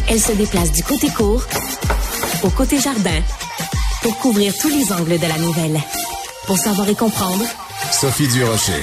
Elle se déplace du côté court au côté jardin pour couvrir tous les angles de la nouvelle. Pour savoir et comprendre, Sophie Durocher.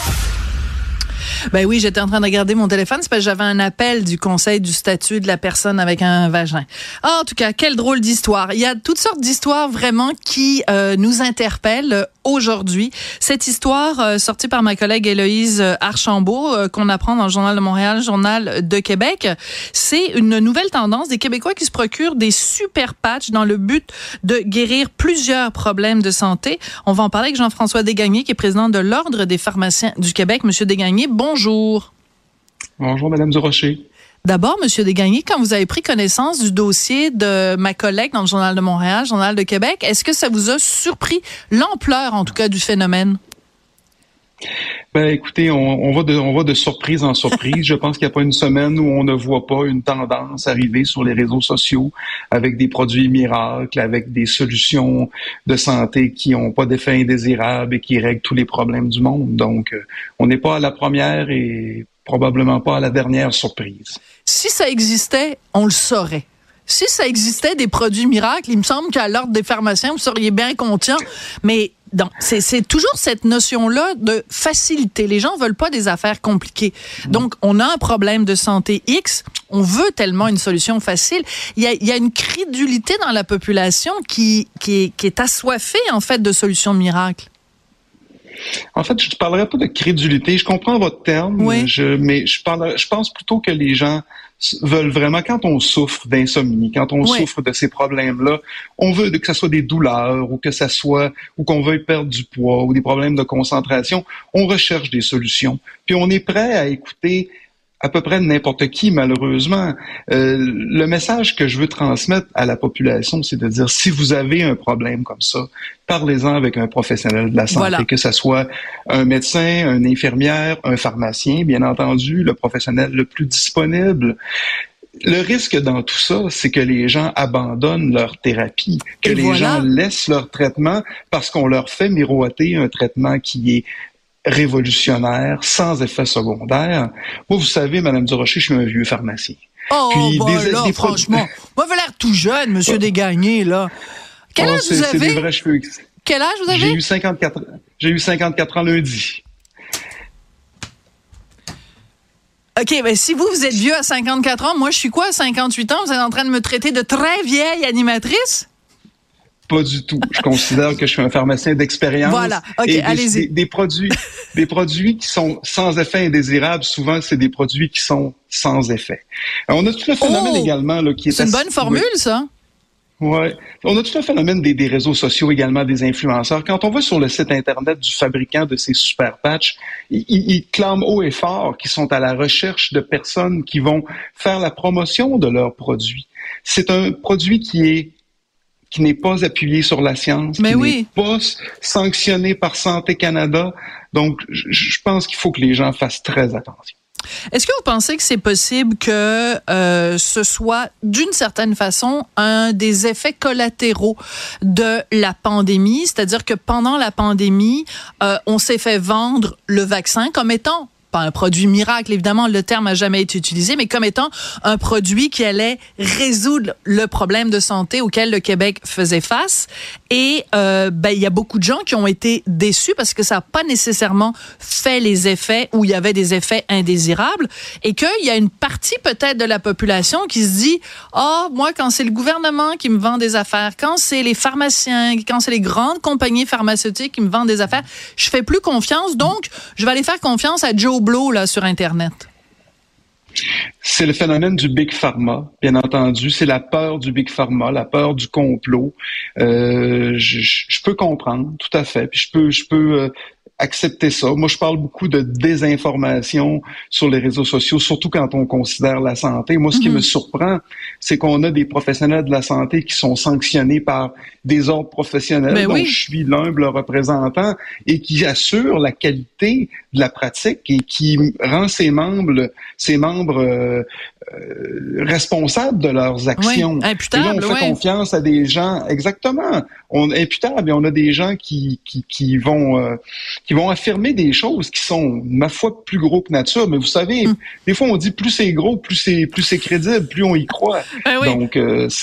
Ben oui, j'étais en train de regarder mon téléphone, c'est parce que j'avais un appel du conseil du statut de la personne avec un vagin. En tout cas, quelle drôle d'histoire. Il y a toutes sortes d'histoires vraiment qui nous interpellent aujourd'hui. Cette histoire sortie par ma collègue Héloïse Archambault, qu'on apprend dans le Journal de Montréal, Journal de Québec, c'est une nouvelle tendance des Québécois qui se procurent des super patchs dans le but de guérir plusieurs problèmes de santé. On va en parler avec Jean-François Desgagnés, qui est président de l'Ordre des pharmaciens du Québec. Monsieur Desgagnés, bonjour. Bonjour, Madame Durocher. D'abord, Monsieur Desgagnés, quand vous avez pris connaissance du dossier de ma collègue dans le Journal de Montréal, Journal de Québec, est-ce que ça vous a surpris l'ampleur, en tout cas, du phénomène? Ben, écoutez, on va de surprise en surprise. Je pense qu'il n'y a pas une semaine où on ne voit pas une tendance arriver sur les réseaux sociaux avec des produits miracles, avec des solutions de santé qui n'ont pas d'effet indésirable et qui règlent tous les problèmes du monde. Donc, on n'est pas à la première et probablement pas à la dernière surprise. Si ça existait, on le saurait. Si ça existait des produits miracles, il me semble qu'à l'Ordre des pharmaciens, vous seriez bien conscient, mais donc, c'est toujours cette notion-là de facilité. Les gens veulent pas des affaires compliquées. Donc, on a un problème de santé X, on veut tellement une solution facile. Il y a une crédulité dans la population qui est assoiffée, en fait, de solutions miracles. En fait, je ne parlerai pas de crédulité. Je comprends votre terme, oui. Mais je pense plutôt que les gens veulent vraiment, quand on souffre d'insomnie, quand on souffre de ces problèmes-là, on veut que ce soit des douleurs ou ou qu'on veuille perdre du poids ou des problèmes de concentration. On recherche des solutions. Puis on est prêt à écouter à peu près n'importe qui, malheureusement. Le message que je veux transmettre à la population, c'est de dire, si vous avez un problème comme ça, parlez-en avec un professionnel de la santé, voilà. Que ce soit un médecin, une infirmière, un pharmacien, bien entendu, le professionnel le plus disponible. Le risque dans tout ça, c'est que les gens abandonnent leur thérapie, que les gens laissent leur traitement parce qu'on leur fait miroiter un traitement qui est révolutionnaire, sans effet secondaire. Moi, vous savez, Madame Durocher, je suis un vieux pharmacien. Oh, puis franchement, moi, vous avez l'air tout jeune, Monsieur Desgagnés, là. Quel âge vous avez? C'est des vrais cheveux. Quel âge vous avez? J'ai eu 54 ans lundi. OK, ben si vous êtes vieux à 54 ans, moi, je suis quoi à 58 ans? Vous êtes en train de me traiter de très vieille animatrice? Pas du tout. Je considère que je suis un pharmacien d'expérience. Voilà. OK, allez-y. Des produits qui sont sans effet indésirable, souvent, c'est des produits qui sont sans effet. On a tout le phénomène également là, qui est... C'est une bonne formule, ça. Ouais. On a tout le phénomène des réseaux sociaux également, des influenceurs. Quand on va sur le site Internet du fabricant de ces super patchs, ils clament haut et fort qu'ils sont à la recherche de personnes qui vont faire la promotion de leurs produits. C'est un produit qui n'est pas appuyé sur la science, n'est pas sanctionné par Santé Canada. Donc, je pense qu'il faut que les gens fassent très attention. Est-ce que vous pensez que c'est possible que ce soit, d'une certaine façon, un des effets collatéraux de la pandémie? C'est-à-dire que pendant la pandémie, on s'est fait vendre le vaccin comme étant pas un produit miracle, évidemment, le terme n'a jamais été utilisé, mais comme étant un produit qui allait résoudre le problème de santé auquel le Québec faisait face. Et il y a beaucoup de gens qui ont été déçus parce que ça n'a pas nécessairement fait les effets où il y avait des effets indésirables et qu'il y a une partie peut-être de la population qui se dit « Ah, moi, quand c'est le gouvernement qui me vend des affaires, quand c'est les pharmaciens, quand c'est les grandes compagnies pharmaceutiques qui me vendent des affaires, je fais plus confiance, donc je vais aller faire confiance à Joe Blow là, sur Internet. » C'est le phénomène du Big Pharma, bien entendu. C'est la peur du Big Pharma, la peur du complot. Je peux comprendre, tout à fait. Puis je peux accepter ça. Moi, je parle beaucoup de désinformation sur les réseaux sociaux, surtout quand on considère la santé. Moi, ce qui me surprend, c'est qu'on a des professionnels de la santé qui sont sanctionnés par des ordres professionnels dont je suis l'humble représentant et qui assurent la qualité de la pratique et qui rend ses membres responsables de leurs actions. Oui, imputables, et là, on fait confiance à des gens, exactement, imputables, et on a des gens qui vont affirmer des choses qui sont, ma foi, plus gros que nature. Mais vous savez, des fois, on dit plus c'est gros, plus c'est crédible, plus on y croit. Donc,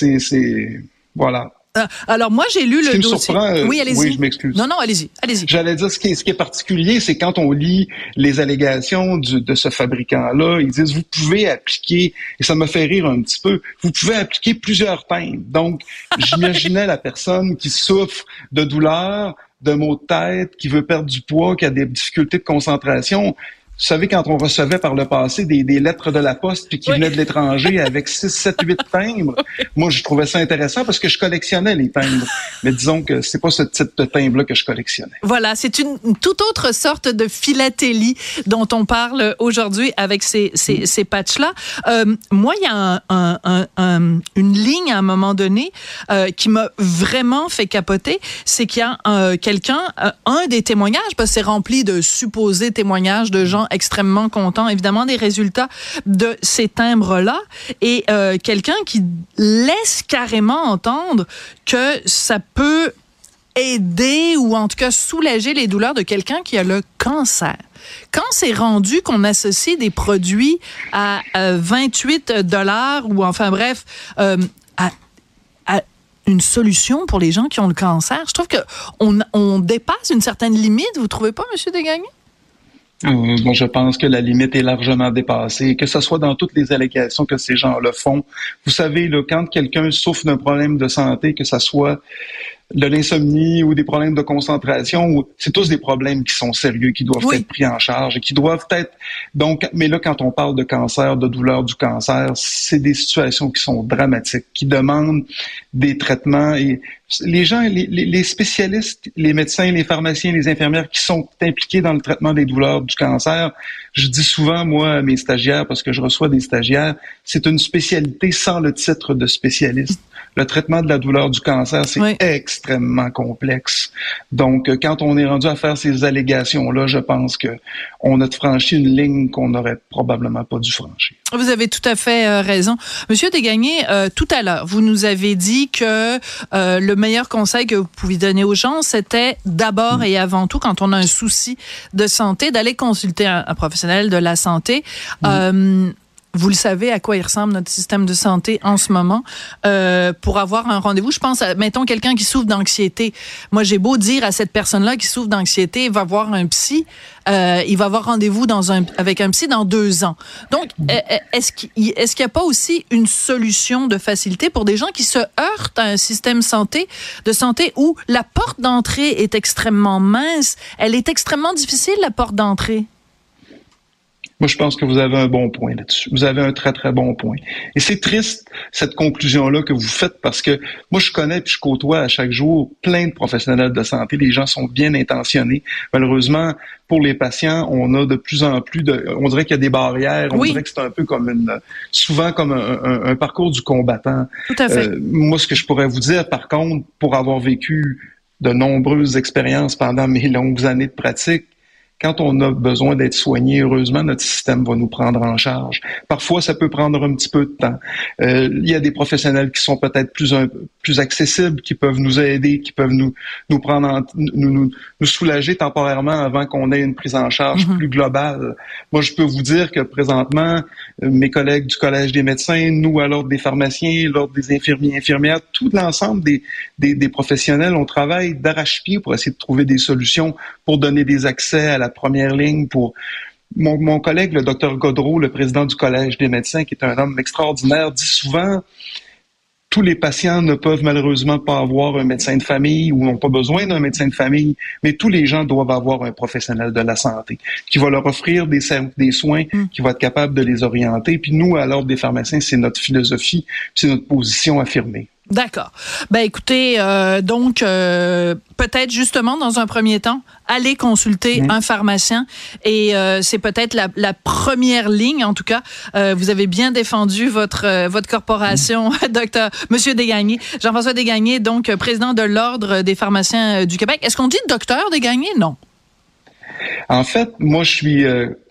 voilà. Alors moi j'ai lu le dossier. Oui, allez-y. Oui, je m'excuse. Non, allez-y. J'allais dire ce qui est particulier, c'est quand on lit les allégations de ce fabricant-là, ils disent vous pouvez appliquer, et ça me fait rire un petit peu, vous pouvez appliquer plusieurs timbres. Donc j'imaginais la personne qui souffre de douleur, de maux de tête, qui veut perdre du poids, qui a des difficultés de concentration. Vous savez, quand on recevait par le passé des lettres de la poste puis qui venaient de l'étranger avec 6, 7, 8 timbres, moi, je trouvais ça intéressant parce que je collectionnais les timbres. Mais disons que c'est pas ce type de timbre-là que je collectionnais. Voilà, c'est une toute autre sorte de philatélie dont on parle aujourd'hui avec ces patchs-là. Moi, il y a une ligne à un moment donné qui m'a vraiment fait capoter. C'est qu'il y a quelqu'un, un des témoignages, parce que c'est rempli de supposés témoignages de gens extrêmement contents, évidemment, des résultats de ces timbres-là. Et quelqu'un qui laisse carrément entendre que ça peut aider ou en tout cas soulager les douleurs de quelqu'un qui a le cancer. Quand c'est rendu qu'on associe des produits à 28 $ ou enfin bref, à une solution pour les gens qui ont le cancer, je trouve qu'on dépasse une certaine limite. Vous trouvez pas, M. Desgagnés? Bon, je pense que la limite est largement dépassée, que ce soit dans toutes les allégations que ces gens le font. Vous savez, là, quand quelqu'un souffre d'un problème de santé, que ce soit de l'insomnie ou des problèmes de concentration, c'est tous des problèmes qui sont sérieux, qui doivent être pris en charge et qui doivent être... Donc, mais là, quand on parle de cancer, de douleur du cancer, c'est des situations qui sont dramatiques, qui demandent des traitements. Et les gens, les spécialistes, les médecins, les pharmaciens, les infirmières qui sont impliqués dans le traitement des douleurs du cancer, je dis souvent, moi, à mes stagiaires, parce que je reçois des stagiaires, c'est une spécialité sans le titre de spécialiste. Le traitement de la douleur du cancer, c'est extrêmement complexe. Donc, quand on est rendu à faire ces allégations-là, je pense que on a franchi une ligne qu'on n'aurait probablement pas dû franchir. Vous avez tout à fait raison. Monsieur Desgagnés, tout à l'heure, vous nous avez dit que le meilleur conseil que vous pouviez donner aux gens, c'était d'abord et avant tout, quand on a un souci de santé, d'aller consulter un professionnel de la santé. Vous le savez à quoi il ressemble notre système de santé en ce moment. Pour avoir un rendez-vous, je pense à, mettons, quelqu'un qui souffre d'anxiété. Moi, j'ai beau dire à cette personne-là qui souffre d'anxiété, va voir un psy, il va avoir rendez-vous avec un psy dans 2 ans. Donc, est-ce qu'il n'y a pas aussi une solution de facilité pour des gens qui se heurtent à un système de santé où la porte d'entrée est extrêmement mince? Elle est extrêmement difficile, la porte d'entrée. Moi, je pense que vous avez un bon point là-dessus. Vous avez un très, très bon point. Et c'est triste, cette conclusion-là que vous faites, parce que moi, je connais puis je côtoie à chaque jour plein de professionnels de santé. Les gens sont bien intentionnés. Malheureusement, pour les patients, on a de plus en plus on dirait qu'il y a des barrières. On dirait que c'est un peu comme souvent comme un parcours du combattant. Tout à fait. Moi, ce que je pourrais vous dire, par contre, pour avoir vécu de nombreuses expériences pendant mes longues années de pratique, quand on a besoin d'être soigné, heureusement, notre système va nous prendre en charge. Parfois, ça peut prendre un petit peu de temps. Il y a des professionnels qui sont peut-être plus accessibles, qui peuvent nous aider, qui peuvent nous prendre, nous soulager temporairement avant qu'on ait une prise en charge plus globale. Moi, je peux vous dire que présentement, mes collègues du Collège des médecins, nous à l'Ordre des pharmaciens, l'Ordre des infirmiers, infirmières, tout l'ensemble des professionnels, on travaille d'arrache-pied pour essayer de trouver des solutions pour donner des accès à la première ligne. Pour mon collègue, le Dr Godreau, le président du Collège des médecins, qui est un homme extraordinaire, dit souvent tous les patients ne peuvent malheureusement pas avoir un médecin de famille ou n'ont pas besoin d'un médecin de famille, mais tous les gens doivent avoir un professionnel de la santé qui va leur offrir des soins, qui va être capable de les orienter. Puis nous, à l'Ordre des pharmaciens, c'est notre philosophie, c'est notre position affirmée. D'accord. Ben écoutez, donc peut-être justement dans un premier temps, aller consulter un pharmacien et c'est peut-être la première ligne. En tout cas, vous avez bien défendu votre corporation, Monsieur Desgagnés, Jean-François Desgagnés, donc président de l'Ordre des pharmaciens du Québec. Est-ce qu'on dit docteur Desgagnés? Non. En fait, moi, je suis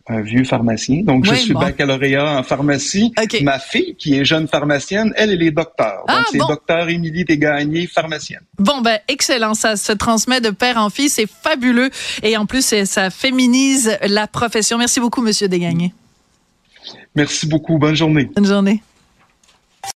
un vieux pharmacien. Donc, je suis baccalauréat en pharmacie. Okay. Ma fille, qui est jeune pharmacienne, elle est docteur. Donc, c'est docteur Émilie Desgagnés, pharmacienne. Bon, ben, excellent. Ça se transmet de père en fille. C'est fabuleux. Et en plus, ça féminise la profession. Merci beaucoup, Monsieur Desgagnés. Merci beaucoup. Bonne journée. Bonne journée.